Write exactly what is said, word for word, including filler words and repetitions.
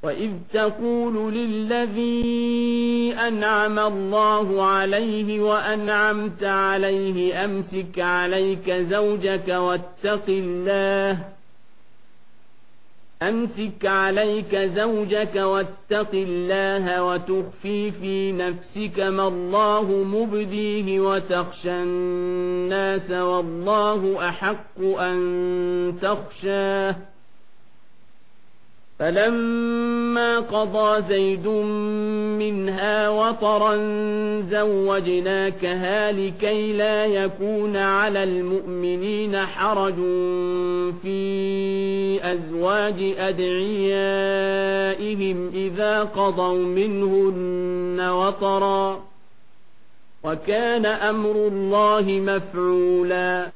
وإذ تقول للذي أنعم الله عليه وأنعمت عليه أمسك عليك زوجك واتق الله أمسك عليك زوجك واتق الله وتخفي في نفسك ما الله مبديه وتخشى الناس والله أحق أن تخشاه فلما قضى زيد منها وطرا زوجناكها لكي لا يكون على المؤمنين حرج في أزواج أدعيائهم إذا قضوا منهن وطرا وكان أمر الله مفعولا